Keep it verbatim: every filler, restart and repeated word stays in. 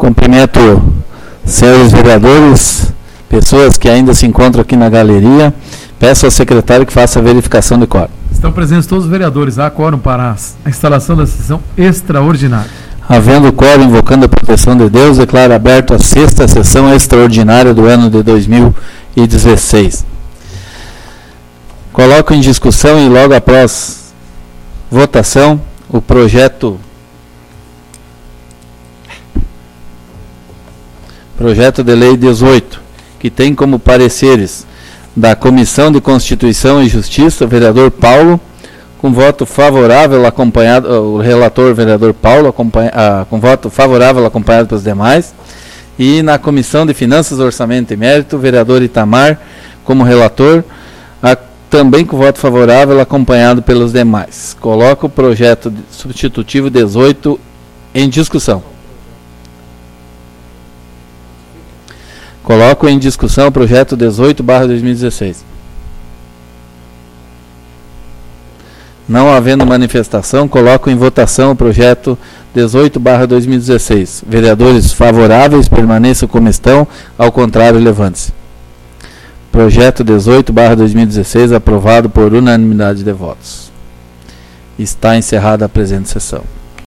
Cumprimento senhores vereadores, pessoas que ainda se encontram aqui na galeria. Peço ao secretário que faça a verificação de quórum. Estão presentes todos os vereadores. Há quórum para a instalação da sessão extraordinária. Havendo quórum, invocando a proteção de Deus, declaro aberto a sexta sessão extraordinária do ano de dois mil e dezesseis. Coloco em discussão e logo após votação o projeto projeto de lei dezoito, que tem como pareceres da Comissão de Constituição e Justiça, o vereador Paulo, com voto favorável acompanhado, o relator vereador Paulo, acompanha, ah, com voto favorável acompanhado pelos demais, e na Comissão de Finanças, Orçamento e Mérito, o vereador Itamar como relator, a, também com voto favorável acompanhado pelos demais. Coloco o projeto de, substitutivo dezoito em discussão. Coloco em discussão o projeto dezoito barra dois mil e dezesseis. Não havendo manifestação, coloco em votação o projeto dezoito barra dois mil e dezesseis. Vereadores favoráveis permaneçam como estão, ao contrário, levante-se. Projeto dezoito barra dois mil e dezesseis aprovado por unanimidade de votos. Está encerrada a presente sessão.